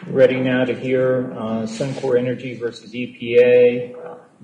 Ready now to hear Suncor Energy versus EPA,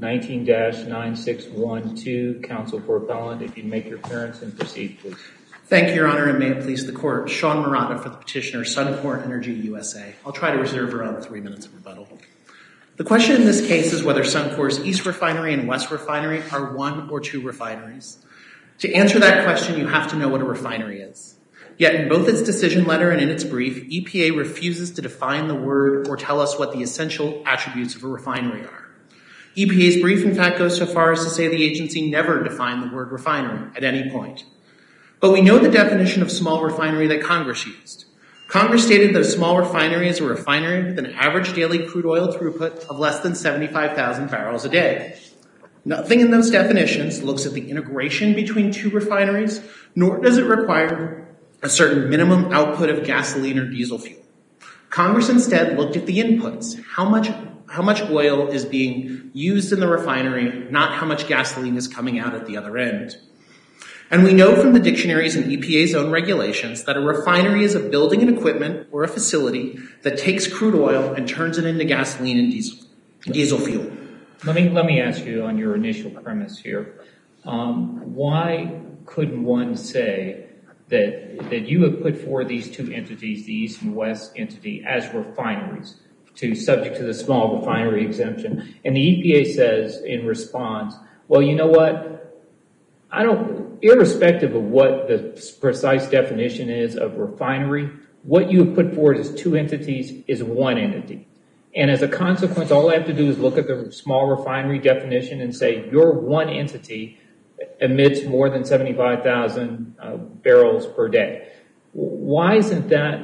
19-9612. Counsel for Appellant, if you'd make your appearance and proceed, please. Thank you, Your Honor, and may it please the Court. Sean Murata for the petitioner, Suncor Energy USA. I'll try to reserve around 3 minutes of rebuttal. The question in this case is whether Suncor's East Refinery and West Refinery are one or two refineries. To answer that question, you have to know what a refinery is. Yet in both its decision letter and in its brief, EPA refuses to define the word or tell us what the essential attributes of a refinery are. EPA's brief, in fact, goes so far as to say the agency never defined the word refinery at any point. But we know the definition of small refinery that Congress used. Congress stated that a small refinery is a refinery with an average daily crude oil throughput of less than 75,000 barrels a day. Nothing in those definitions looks at the integration between two refineries, nor does it require a certain minimum output of gasoline or diesel fuel. Congress instead looked at the inputs, how much oil is being used in the refinery, not how much gasoline is coming out at the other end. And we know from the dictionaries and EPA's own regulations that a refinery is a building and equipment or a facility that takes crude oil and turns it into gasoline and diesel fuel. Let me ask you on your initial premise here. Why couldn't one say that you have put forward these two entities, the East and West entity, as refineries, subject to the small refinery exemption? And the EPA says in response, well, you know what? Irrespective of what the precise definition is of refinery, what you have put forward as two entities is one entity. And as a consequence, all I have to do is look at the small refinery definition and say your one entity emits more than 75,000 barrels per day. Why isn't that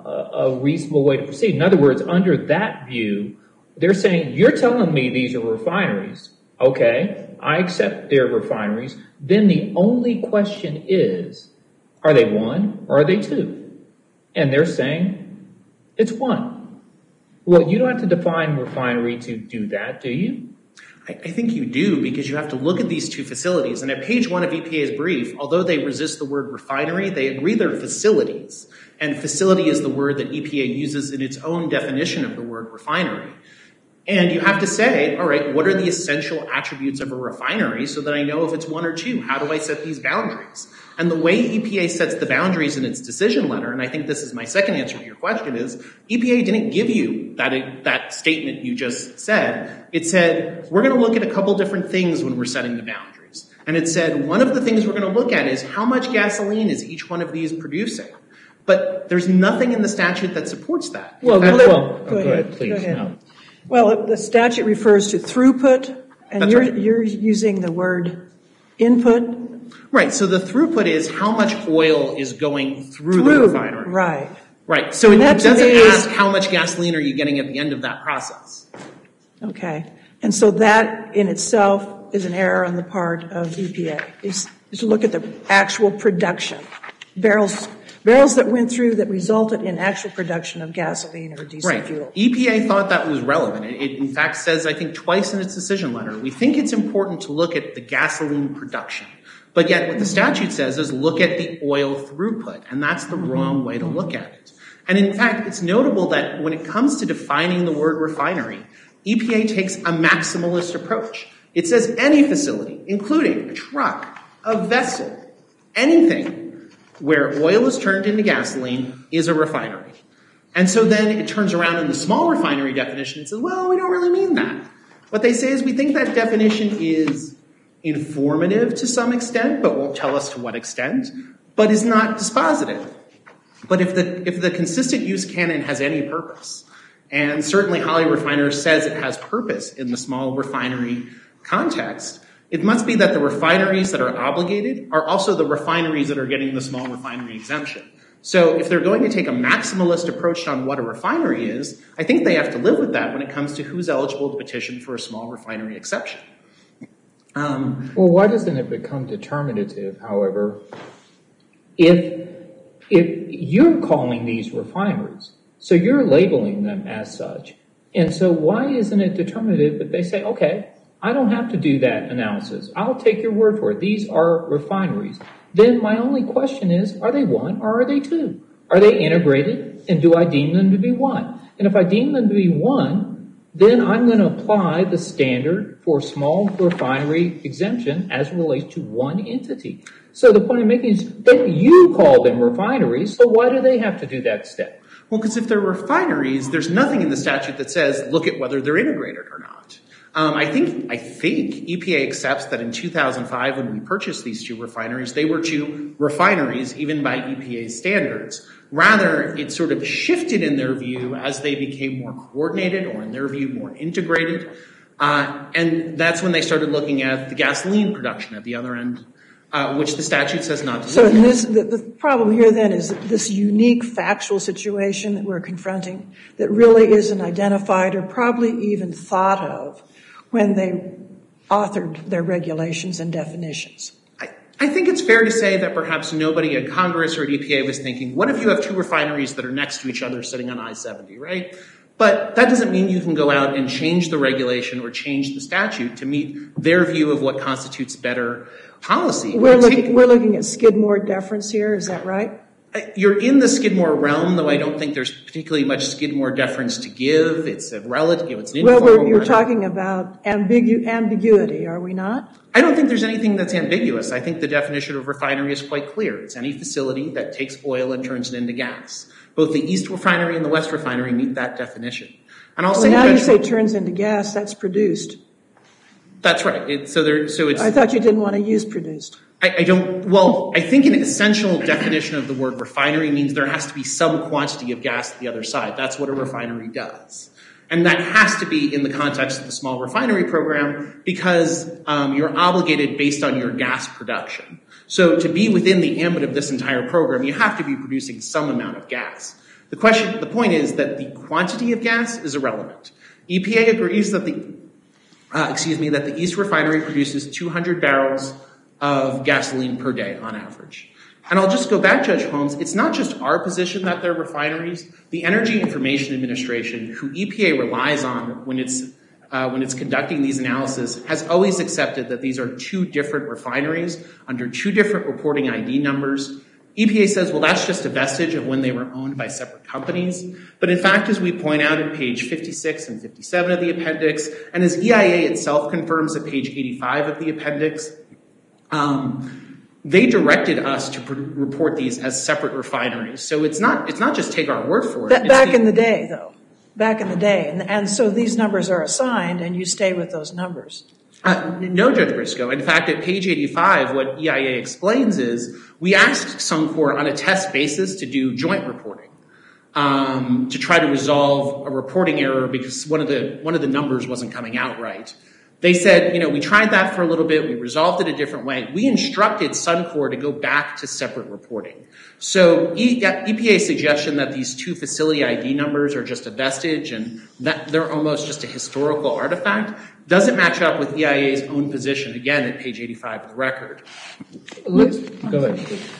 a reasonable way to proceed? In other words, under that view, they're saying, you're telling me these are refineries. Okay, I accept they're refineries. Then the only question is, are they one or are they two? And they're saying it's one. Well, you don't have to define refinery to do that, do you? I think you do, because you have to look at these two facilities. And at page 1 of EPA's brief, although they resist the word refinery, they agree they're facilities. And facility is the word that EPA uses in its own definition of the word refinery. And you have to say, all right, what are the essential attributes of a refinery so that I know if it's one or two? How do I set these boundaries? And the way EPA sets the boundaries in its decision letter, and I think this is my second answer to your question, is EPA didn't give you that statement you just said. It said, we're going to look at a couple different things when we're setting the boundaries. And it said, one of the things we're going to look at is how much gasoline is each one of these producing. But there's nothing in the statute that supports that. Go ahead, please. Go ahead. No. Well, the statute refers to throughput, and you're using the word input. Right, so the throughput is how much oil is going through the refinery. Right, so it doesn't ask how much gasoline are you getting at the end of that process. Okay, and so that in itself is an error on the part of EPA, is to look at the actual production, barrels that went through that resulted in actual production of gasoline or diesel fuel. EPA thought that was relevant. It in fact says, I think twice in its decision letter, we think it's important to look at the gasoline production. But yet what the statute says is look at the oil throughput, and that's the wrong way to look at it. And in fact, it's notable that when it comes to defining the word refinery, EPA takes a maximalist approach. It says any facility, including a truck, a vessel, anything where oil is turned into gasoline is a refinery. And so then it turns around in the small refinery definition and says, well, we don't really mean that. What they say is we think that definition is informative to some extent, but won't tell us to what extent, but is not dispositive. But if the consistent use canon has any purpose, and certainly Holly Refiner says it has purpose in the small refinery context, it must be that the refineries that are obligated are also the refineries that are getting the small refinery exemption. So if they're going to take a maximalist approach on what a refinery is, I think they have to live with that when it comes to who's eligible to petition for a small refinery exception. Well, why doesn't it become determinative, however, if you're calling these refineries, so you're labeling them as such, and so why isn't it determinative that they say, okay, I don't have to do that analysis. I'll take your word for it. These are refineries. Then my only question is, are they one or are they two? Are they integrated? And do I deem them to be one? And if I deem them to be one, then I'm going to apply the standard for small refinery exemption as it relates to one entity. So the point I'm making is that you call them refineries, so why do they have to do that step? Well, because if they're refineries, there's nothing in the statute that says look at whether they're integrated or not. I think EPA accepts that in 2005, when we purchased these two refineries, they were two refineries, even by EPA's standards. Rather, it sort of shifted in their view as they became more coordinated, or in their view, more integrated. And that's when they started looking at the gasoline production at the other end, which the statute says not to do. So the problem here then is this unique factual situation that we're confronting that really isn't identified or probably even thought of when they authored their regulations and definitions. I think it's fair to say that perhaps nobody at Congress or at EPA was thinking, what if you have two refineries that are next to each other sitting on I-70, right? But that doesn't mean you can go out and change the regulation or change the statute to meet their view of what constitutes better policy. We're looking at Skidmore deference here, is that right? You're in the Skidmore realm, though I don't think there's particularly much Skidmore deference to give. It's a relative, it's an informal. Well, you're talking about ambiguity, are we not? I don't think there's anything that's ambiguous. I think the definition of refinery is quite clear. It's any facility that takes oil and turns it into gas. Both the East Refinery and the West Refinery meet that definition. And I'll say now you say turns into gas, that's produced. That's right. I thought you didn't want to use produced. I think an essential definition of the word refinery means there has to be some quantity of gas at the other side. That's what a refinery does. And that has to be in the context of the small refinery program because you're obligated based on your gas production. So to be within the ambit of this entire program, you have to be producing some amount of gas. The point is that the quantity of gas is irrelevant. EPA agrees that the East Refinery produces 200 barrels of gasoline per day on average. And I'll just go back, Judge Holmes, it's not just our position that they're refineries. The Energy Information Administration, who EPA relies on when it's conducting these analyses, has always accepted that these are two different refineries under two different reporting ID numbers. EPA says, well, that's just a vestige of when they were owned by separate companies. But in fact, as we point out at page 56 and 57 of the appendix, and as EIA itself confirms at page 85 of the appendix, they directed us to report these as separate refineries. So it's not just take our word for it. Back in the day, though. Back in the day. And so these numbers are assigned, and you stay with those numbers. No, Judge Briscoe. In fact, at page 85, what EIA explains is we asked Suncor on a test basis to do joint reporting to try to resolve a reporting error because one of the numbers wasn't coming out right. They said, we tried that for a little bit. We resolved it a different way. We instructed Suncor to go back to separate reporting. So EPA's suggestion that these two facility ID numbers are just a vestige and that they're almost just a historical artifact doesn't match up with EIA's own position, again, at page 85 of the record. Go ahead.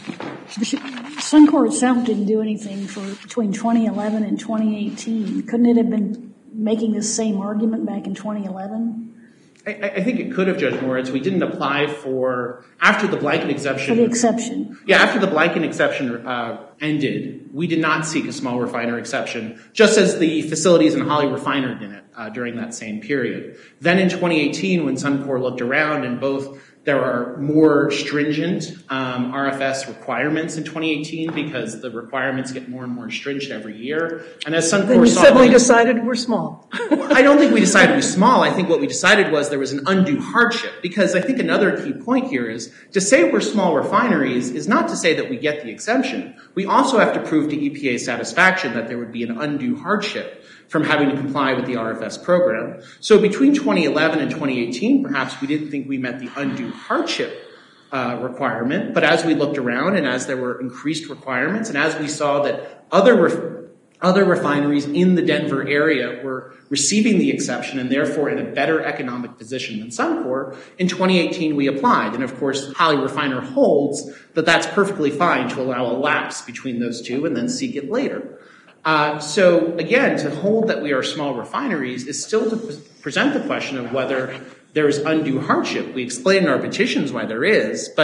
Suncor itself didn't do anything for between 2011 and 2018. Couldn't it have been making this same argument back in 2011? I think it could have, Judge Moritz. We didn't apply after the blanket exception. For the exception. Yeah, after the blanket exception ended, we did not seek a small refiner exception, just as the facilities in Holly Refiner didn't during that same period. Then in 2018, when Suncor looked around and there are more stringent RFS requirements in 2018 because the requirements get more and more stringent every year. And as Suncor then you suddenly decided we're small. I don't think we decided we're small. I think what we decided was there was an undue hardship because I think another key point here is to say we're small refineries is not to say that we get the exemption. We also have to prove to EPA's satisfaction that there would be an undue hardship from having to comply with the RFS program. So between 2011 and 2018, perhaps we didn't think we met the undue hardship requirement, but as we looked around and as there were increased requirements and as we saw that other refineries in the Denver area were receiving the exception and therefore in a better economic position than Suncor, in 2018 we applied. And of course, Holly Refiner holds that that's perfectly fine to allow a lapse between those two and then seek it later. So again, to hold that we are small refineries is still to present the question of whether there is undue hardship. We explain in our petitions why there is, but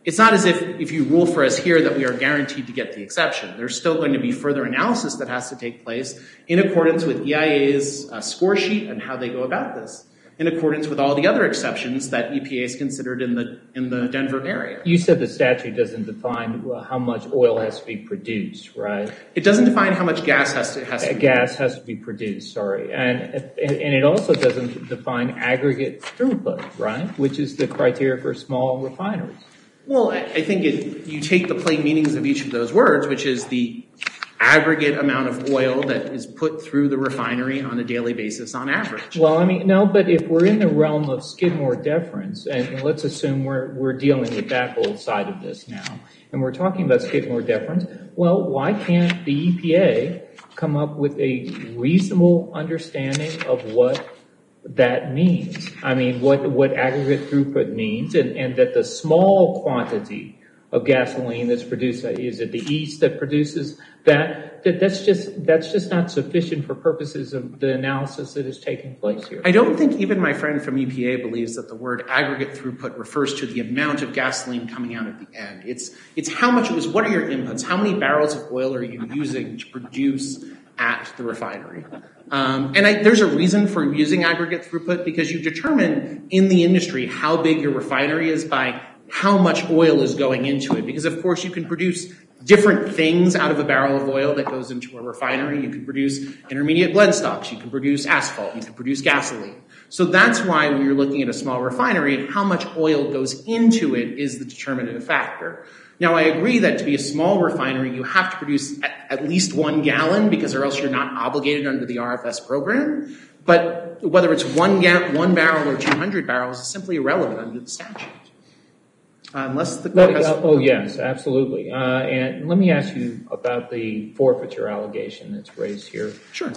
it's not as if you rule for us here that we are guaranteed to get the exception. There's still going to be further analysis that has to take place in accordance with EIA's score sheet and how they go about this, in accordance with all the other exceptions that EPA has considered in the Denver area. You said the statute doesn't define how much oil has to be produced, right? It doesn't define how much gas has to gas has to be produced, sorry. And it also doesn't define aggregate throughput, right? Which is the criteria for small refineries. Well, I think you take the plain meanings of each of those words, which is the aggregate amount of oil that is put through the refinery on a daily basis on average. Well, I mean, no, but if we're in the realm of Skidmore deference, and let's assume we're dealing with that whole side of this now, and we're talking about Skidmore deference, well, why can't the EPA come up with a reasonable understanding of what that means? I mean, what aggregate throughput means, and that the small quantity of gasoline that's produced, is it the East that produces that's just not sufficient for purposes of the analysis that is taking place here. I don't think even my friend from EPA believes that the word aggregate throughput refers to the amount of gasoline coming out at the end. It's how much it was, what are your inputs? How many barrels of oil are you using to produce at the refinery? There's a reason for using aggregate throughput, because you determine in the industry how big your refinery is by how much oil is going into it. Because, of course, you can produce different things out of a barrel of oil that goes into a refinery. You can produce intermediate blend stocks. You can produce asphalt. You can produce gasoline. So that's why when you're looking at a small refinery, how much oil goes into it is the determinative factor. Now, I agree that to be a small refinery, you have to produce at least 1 gallon, because or else you're not obligated under the RFS program. But whether it's one barrel or 200 barrels is simply irrelevant under the statute. Unless the court has... Oh, yes, absolutely. And let me ask you about the forfeiture allegation that's raised here. Sure.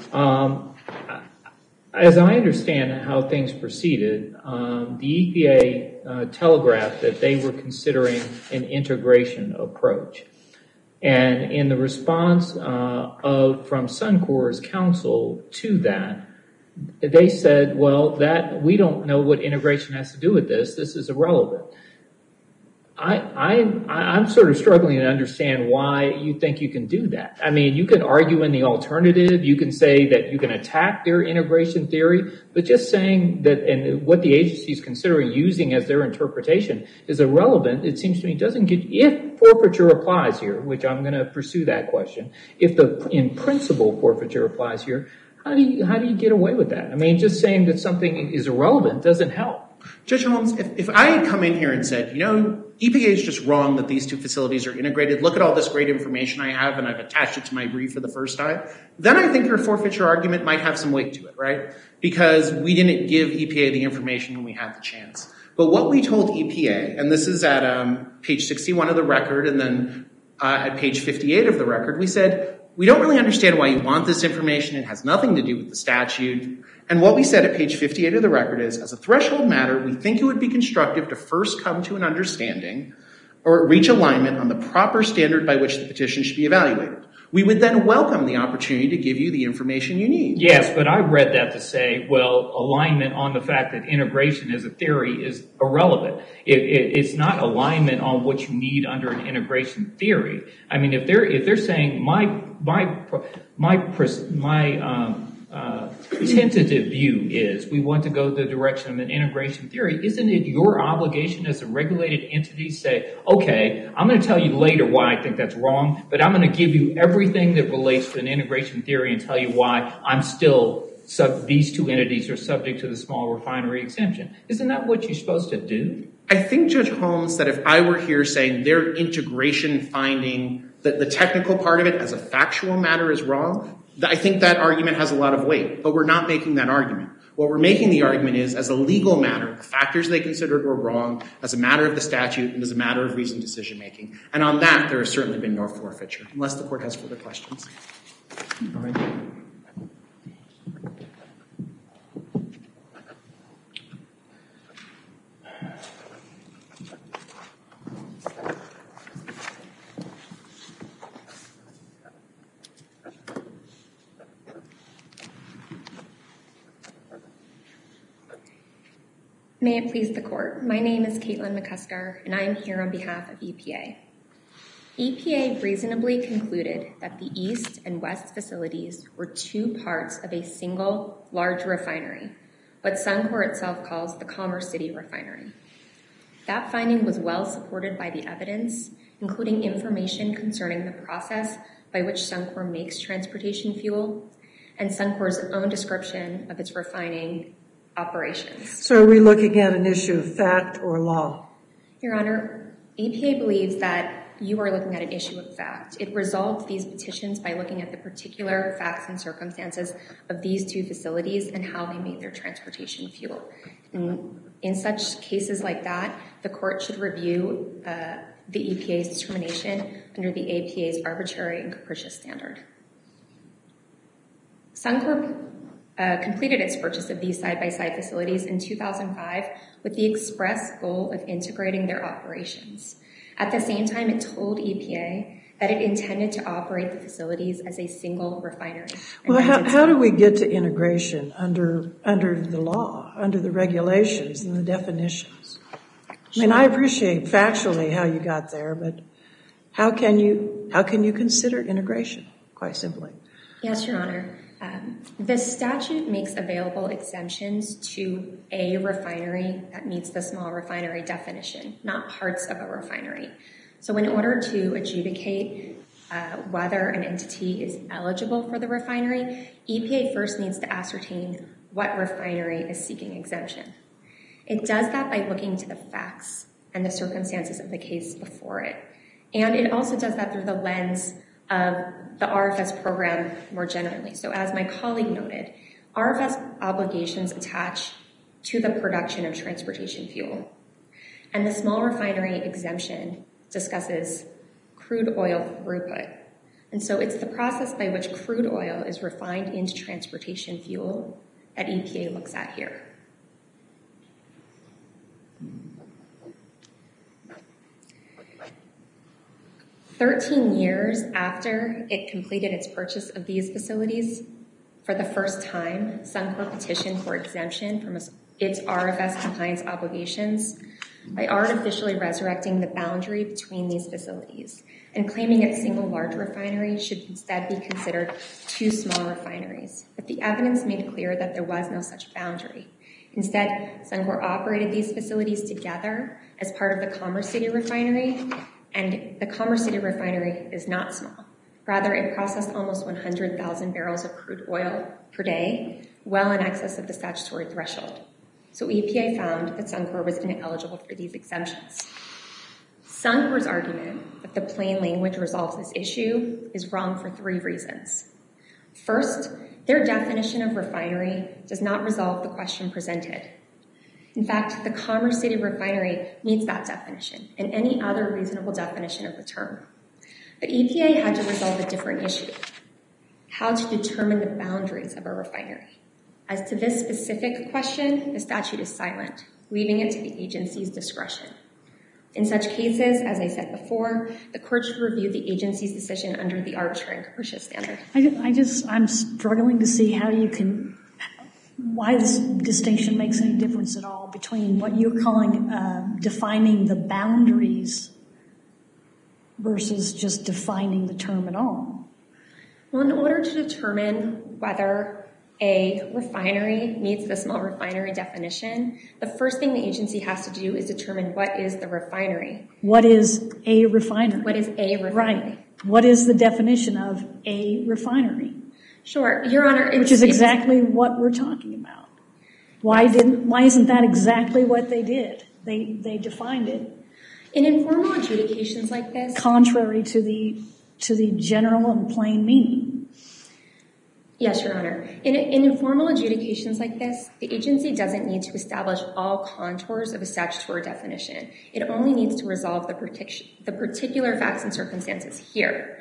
As I understand how things proceeded, the EPA telegraphed that they were considering an integration approach. And in the response from Suncor's counsel to that, they said, well, that we don't know what integration has to do with this. This is irrelevant. I'm sort of struggling to understand why you think you can do that. I mean, you can argue in the alternative. You can say that you can attack their integration theory, but just saying that and what the agency is considering using as their interpretation is irrelevant, it seems to me, doesn't get, if forfeiture applies here, which I'm going to pursue that question, if the in principle forfeiture applies here, how do you get away with that? I mean, just saying that something is irrelevant doesn't help. Judge Holmes, if I had come in here and said, EPA is just wrong that these two facilities are integrated, look at all this great information I have and I've attached it to my brief for the first time, then I think your forfeiture argument might have some weight to it, right? Because we didn't give EPA the information when we had the chance. But what we told EPA, and this is at page 61 of the record and then at page 58 of the record, we said, we don't really understand why you want this information. It has nothing to do with the statute. And what we said at page 58 of the record is, as a threshold matter, we think it would be constructive to first come to an understanding or reach alignment on the proper standard by which the petition should be evaluated. We would then welcome the opportunity to give you the information you need. Yes, but I read that to say, well, alignment on the fact that integration as a theory is irrelevant. It's not alignment on what you need under an integration theory. I mean, if they're saying my tentative view is we want to go the direction of an integration theory, isn't it your obligation as a regulated entity to say, okay, I'm going to tell you later why I think that's wrong, but I'm going to give you everything that relates to an integration theory and tell you why I'm still these two entities are subject to the small refinery exemption. Isn't that what you're supposed to do? I think, Judge Holmes, that if I were here saying their integration finding, that the technical part of it as a factual matter is wrong, I think that argument has a lot of weight, but we're not making that argument. What we're making the argument is, as a legal matter, the factors they considered were wrong as a matter of the statute and as a matter of reasoned decision-making. And on that, there has certainly been no forfeiture, unless the court has further questions. All right. May it please the court. My name is Caitlin McCusker, and I am here on behalf of EPA. EPA reasonably concluded that the east and west facilities were two parts of a single large refinery, what Suncor itself calls the Commerce City refinery. That finding was well supported by the evidence, including information concerning the process by which Suncor makes transportation fuel and Suncor's own description of its refining operations. So are we looking at an issue of fact or law? Your Honor, EPA believes that you are looking at an issue of fact. It resolved these petitions by looking at the particular facts and circumstances of these two facilities and how they made their transportation fuel. In such cases like that, the court should review the EPA's determination under the APA's arbitrary and capricious standard. Suncor completed its purchase of these side-by-side facilities in 2005 with the express goal of integrating their operations. At the same time, it told EPA that it intended to operate the facilities as a single refinery. Well, how do we get to integration under the law, under the regulations and the definitions? I mean, I appreciate factually how you got there, but how can you consider integration, quite simply? Yes, Your Honor. The statute makes available exemptions to a refinery that meets the small refinery definition, not parts of a refinery. So in order to adjudicate whether an entity is eligible for the refinery, EPA first needs to ascertain what refinery is seeking exemption. It does that by looking to the facts and the circumstances of the case before it. And it also does that through the lens of the RFS program more generally. So as my colleague noted, RFS obligations attach to the production of transportation fuel. And the small refinery exemption discusses crude oil throughput. And so it's the process by which crude oil is refined into transportation fuel that EPA looks at here. "13 years after it completed its purchase of these facilities, for the first time, Suncor petitioned for exemption from its RFS compliance obligations by artificially resurrecting the boundary between these facilities and claiming its single large refinery should instead be considered two small refineries. But the evidence made clear that there was no such boundary. Instead, Suncor operated these facilities together as part of the Commerce City refinery, and the Commerce City refinery is not small. Rather, it processed almost 100,000 barrels of crude oil per day, well in excess of the statutory threshold. So EPA found that Suncor was ineligible for these exemptions. Suncor's argument that the plain language resolves this issue is wrong for 3 reasons. First, their definition of refinery does not resolve the question presented. In fact, the Commerce City refinery meets that definition and any other reasonable definition of the term. But EPA had to resolve a different issue: how to determine the boundaries of a refinery. As to this specific question, the statute is silent, leaving it to the agency's discretion. In such cases, as I said before, the court should review the agency's decision under the arbitrary and capricious standard. I'm struggling to see why this distinction makes any difference at all between what you're calling defining the boundaries versus just defining the term at all. Well, in order to determine whether a refinery meets the small refinery definition, the first thing the agency has to do is determine what is the refinery. What is a refinery? What is a refinery? Right. What is the definition of a refinery? Sure, Your Honor. Which is exactly what we're talking about. Why isn't that exactly what they did? They defined it. In informal adjudications like this, contrary to the general and plain meaning. Yes, Your Honor. In informal adjudications like this, the agency doesn't need to establish all contours of a statutory definition. It only needs to resolve the particular facts and circumstances here.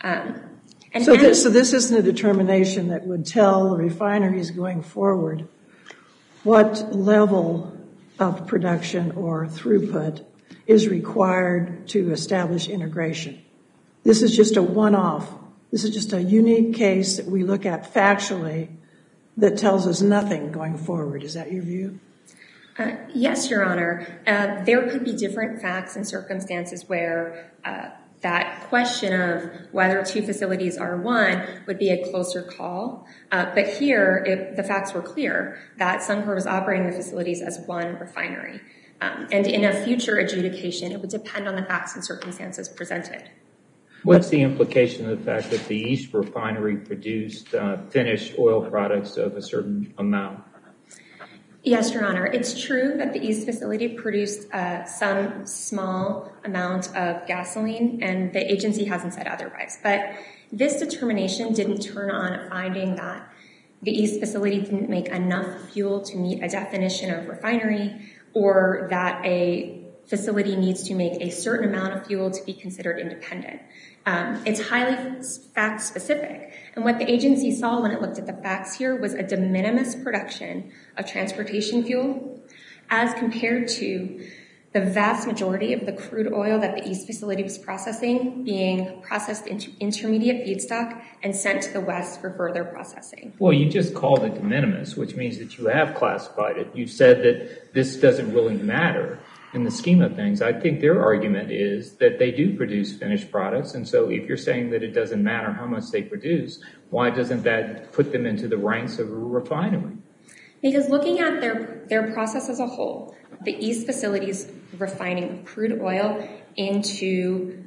So this isn't a determination that would tell the refineries going forward what level of production or throughput is required to establish integration. This is just a one-off. This is just a unique case that we look at factually that tells us nothing going forward. Is that your view? Yes, Your Honor. There could be different facts and circumstances where that question of whether two facilities are one would be a closer call. But here, the facts were clear that Suncor was operating the facilities as one refinery. And in a future adjudication, it would depend on the facts and circumstances presented. What's the implication of the fact that the East refinery produced finished oil products of a certain amount? Yes, Your Honor. It's true that the East facility produced some small amount of gasoline, and the agency hasn't said otherwise. But this determination didn't turn on a finding that the East facility didn't make enough fuel to meet a definition of refinery, or that a facility needs to make a certain amount of fuel to be considered independent. It's highly fact-specific. And what the agency saw when it looked at the facts here was a de minimis production of transportation fuel as compared to the vast majority of the crude oil that the East facility was processing being processed into intermediate feedstock and sent to the West for further processing. Well, you just called it de minimis, which means that you have classified it. You said that this doesn't really matter in the scheme of things. I think their argument is that they do produce finished products, and so if you're saying that it doesn't matter how much they produce, why doesn't that put them into the ranks of a refinery? Because looking at their process as a whole, the East facility's refining of crude oil into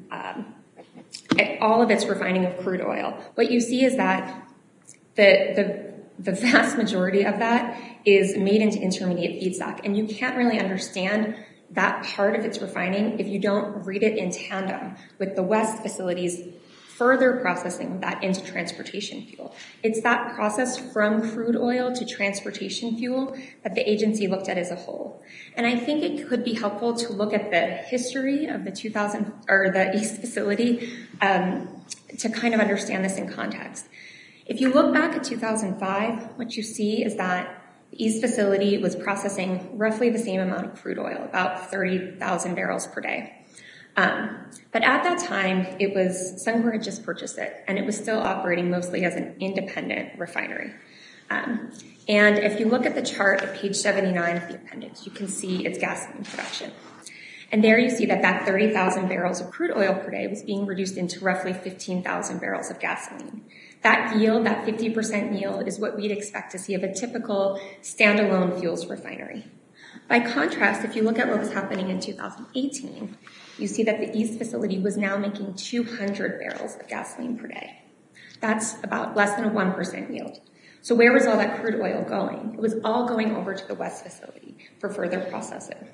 all of its refining of crude oil, what you see is that the vast majority of that is made into intermediate feedstock, and you can't really understand that part of its refining if you don't read it in tandem with the West facility's further processing that into transportation fuel. It's that process from crude oil to transportation fuel that the agency looked at as a whole. And I think it could be helpful to look at the history of the East facility to kind of understand this in context. If you look back at 2005, what you see is that the East facility was processing roughly the same amount of crude oil, about 30,000 barrels per day. But at that time, Suncor had just purchased it, and it was still operating mostly as an independent refinery. And if you look at the chart at page 79 of the appendix, you can see its gasoline production. And there you see that 30,000 barrels of crude oil per day was being reduced into roughly 15,000 barrels of gasoline. That yield, that 50% yield, is what we'd expect to see of a typical standalone fuels refinery. By contrast, if you look at what was happening in 2018, you see that the East facility was now making 200 barrels of gasoline per day. That's about less than a 1% yield. So where was all that crude oil going? It was all going over to the West facility for further processing.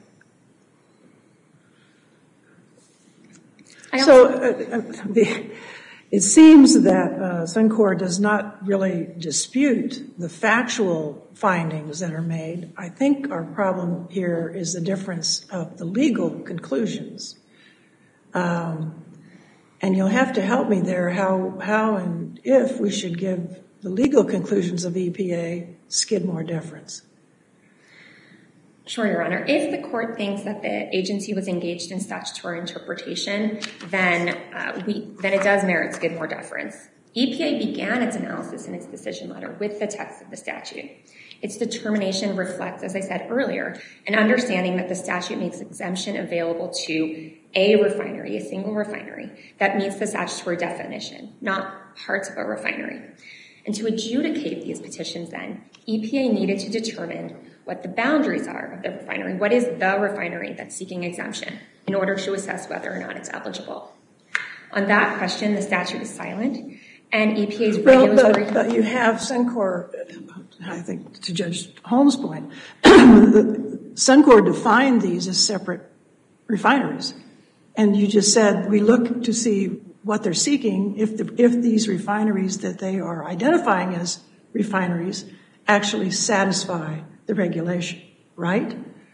It seems that Suncor does not really dispute the factual findings that are made. I think our problem here is the difference of the legal conclusions. And you'll have to help me there how and if we should give the legal conclusions of EPA Skidmore deference. Sure, Your Honor. If the court thinks that the agency was engaged in statutory interpretation, then it does merit Skidmore deference. EPA began its analysis in its decision letter with the text of the statute. Its determination reflects, as I said earlier, an understanding that the statute makes exemption available to a refinery, a single refinery, that meets the statutory definition, not parts of a refinery. And to adjudicate these petitions then, EPA needed to determine what the boundaries are of the refinery. What is the refinery that's seeking exemption in order to assess whether or not it's eligible? On that question, the statute is silent, and EPA's regulatory... But you have Suncor, I think, to Judge Holmes' point, Suncor defined these as separate refineries. And you just said we look to see what they're seeking if these refineries that they are identifying as refineries actually satisfy the regulation, right?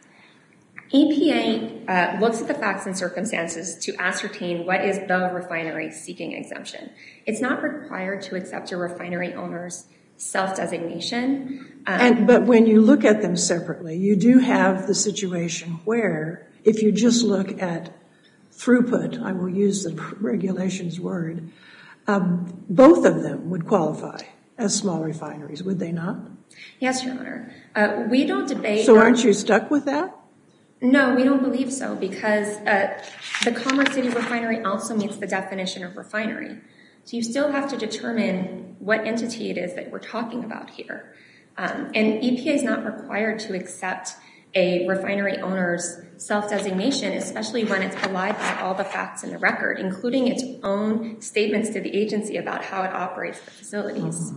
EPA looks at the facts and circumstances to ascertain what is the refinery seeking exemption. It's not required to accept a refinery owner's self-designation. But when you look at them separately, you do have the situation where if you just look at throughput, I will use the regulations word, both of them would qualify as small refineries, would they not? Yes, Your Honor. We don't debate... So aren't you stuck with that? No, we don't believe so, because the Commerce City refinery also meets the definition of refinery. So you still have to determine what entity it is that we're talking about here. And EPA is not required to accept a refinery owner's self-designation, especially when it's belied by all the facts in the record, including its own statements to the agency about how it operates the facilities.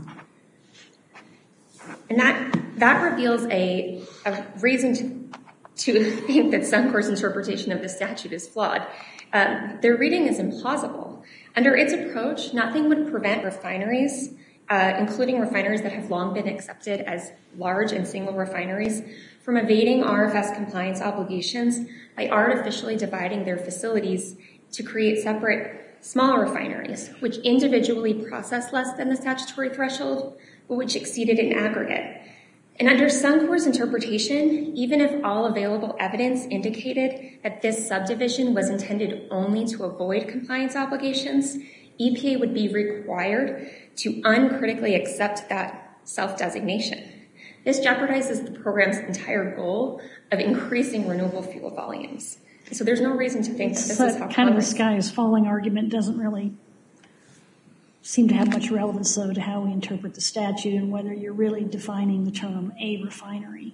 And that reveals a reason to think that Suncor's interpretation of the statute is flawed. Their reading is implausible. Under its approach, nothing would prevent refineries, including refineries that have long been accepted as large and single refineries, from evading RFS compliance obligations by artificially dividing their facilities to create separate, smaller refineries, which individually process less than the statutory threshold, but which exceeded in aggregate. And under Suncor's interpretation, even if all available evidence indicated that this subdivision was intended only to avoid compliance obligations, EPA would be required to uncritically accept that self-designation. This jeopardizes the program's entire goal of increasing renewable fuel volumes. So there's no reason to think that this is how kind of the sky is falling argument doesn't really seem to have much relevance, though, to how we interpret the statute and whether you're really defining the term a refinery.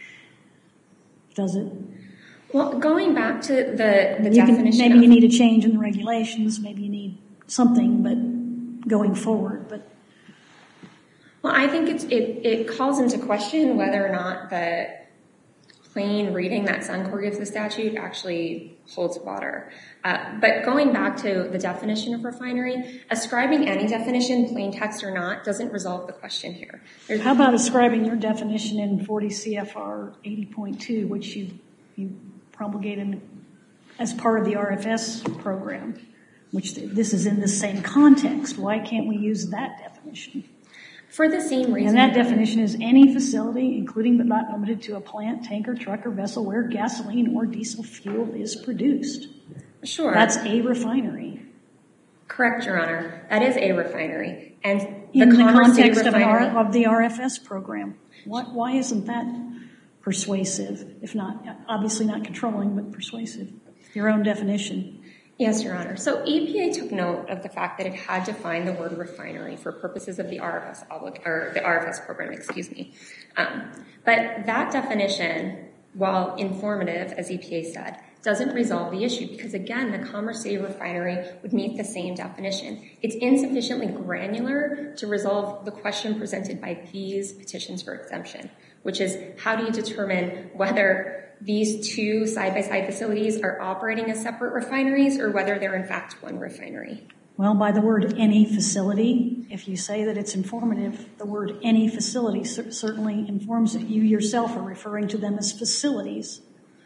Does it? Well, going back to the definition... Maybe you need a change in the regulations, maybe you need something, but going forward, but... Well, I think it calls into question whether or not the plain reading that Suncor gives the statute actually holds water. But going back to the definition of refinery, ascribing any definition, plain text or not, doesn't resolve the question here. How about ascribing your definition in 40 CFR 80.2, which you promulgated as part of the RFS program, which this is in the same context. Why can't we use that definition? For the same reason. And that definition is any facility, including but not limited to a plant, tanker, truck, or vessel where gasoline or diesel fuel is produced. Sure. That's a refinery. Correct, Your Honor. That is a refinery. And in the context of the RFS program. Why isn't that persuasive, if not, obviously not controlling, but persuasive? Your own definition. Yes, Your Honor. So EPA took note of the fact that it had to find the word refinery for purposes of the RFS program, But that definition, while informative, as EPA said, doesn't resolve the issue because, again, the Commerce City refinery would meet the same definition. It's insufficiently granular to resolve the question presented by these petitions for exemption, which is how do you determine whether these two side-by-side facilities are operating as separate refineries or whether they're in fact one refinery? Well, by the word any facility, if you say that it's informative, the word any facility certainly informs that you yourself are referring to them as facilities.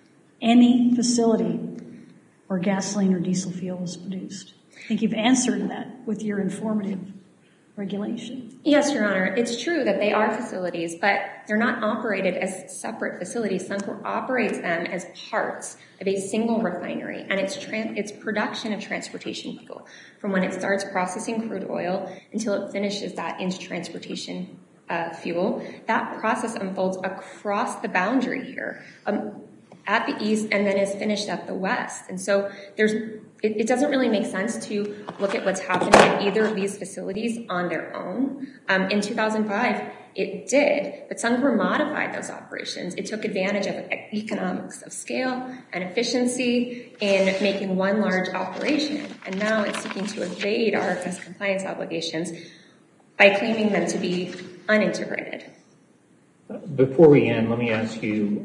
Any facility where gasoline or diesel fuel is produced. I think you've answered that with your informative regulation. Yes, Your Honor. It's true that they are facilities, but they're not operated as separate facilities. Suncor operates them as parts of a single refinery, and its production of transportation fuel from when it starts processing crude oil until it finishes that into transportation fuel. That process unfolds across the boundary here at the east and then is finished at the west. And so it doesn't really make sense to look at what's happening at either of these facilities on their own. In 2005, it did, but Suncor modified those operations. It took advantage of economics of scale and efficiency in making one large operation, and now it's seeking to evade RFS compliance obligations by claiming them to be unintegrated. Before we end, let me ask you,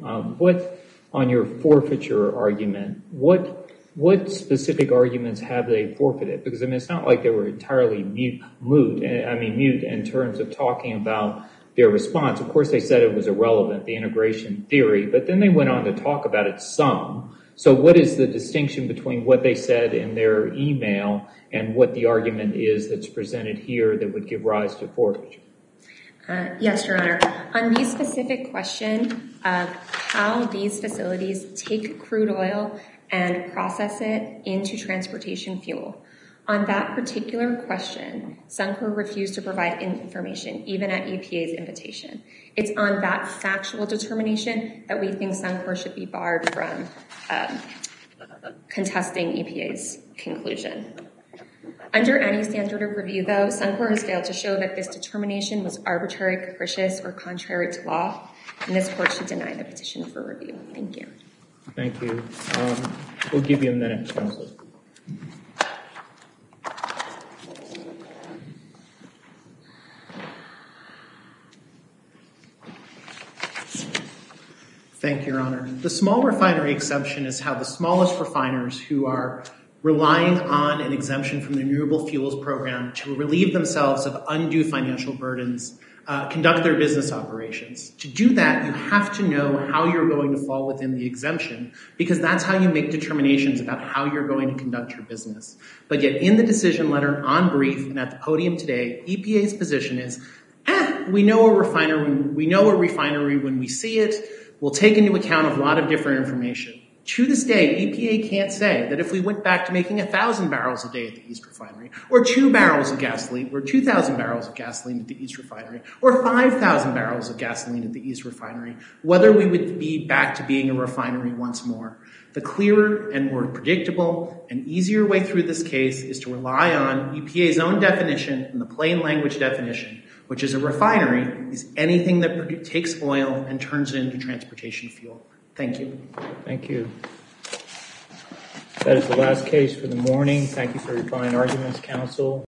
on your forfeiture argument, what specific arguments have they forfeited? Because, it's not like they were entirely mute in terms of talking about their response. Of course, they said it was irrelevant, the integration theory, but then they went on to talk about it some. So what is the distinction between what they said in their email and what the argument is that's presented here that would give rise to forfeiture? Yes, Your Honor. On the specific question of how these facilities take crude oil and process it into transportation fuel, On that particular question, Suncor refused to provide information, even at EPA's invitation. It's on that factual determination that we think Suncor should be barred from contesting EPA's conclusion. Under any standard of review, though, Suncor has failed to show that this determination was arbitrary, capricious, or contrary to law, and this court should deny the petition for review. Thank you. Thank you. We'll give you a minute, Counsel. Thank you, Your Honor. The small refinery exemption is how the smallest refiners who are relying on an exemption from the Renewable Fuels Program to relieve themselves of undue financial burdens conduct their business operations. To do that, you have to know how you're going to fall within the exemption, because that's how you make determinations about how you're going to conduct your business. But yet in the decision letter, on brief, and at the podium today, EPA's position is, we know a refinery when we see it. We'll take into account a lot of different information. To this day, EPA can't say that if we went back to making 1,000 barrels a day at the East Refinery, or 2 barrels of gasoline, or 2,000 barrels of gasoline at the East Refinery, or 5,000 barrels of gasoline at the East Refinery, whether we would be back to being a refinery once more. The clearer and more predictable and easier way through this case is to rely on EPA's own definition and the plain language definition, which is a refinery is anything that takes oil and turns it into transportation fuel. Thank you. Thank you. That is the last case for the morning. Thank you for your fine arguments, Counsel.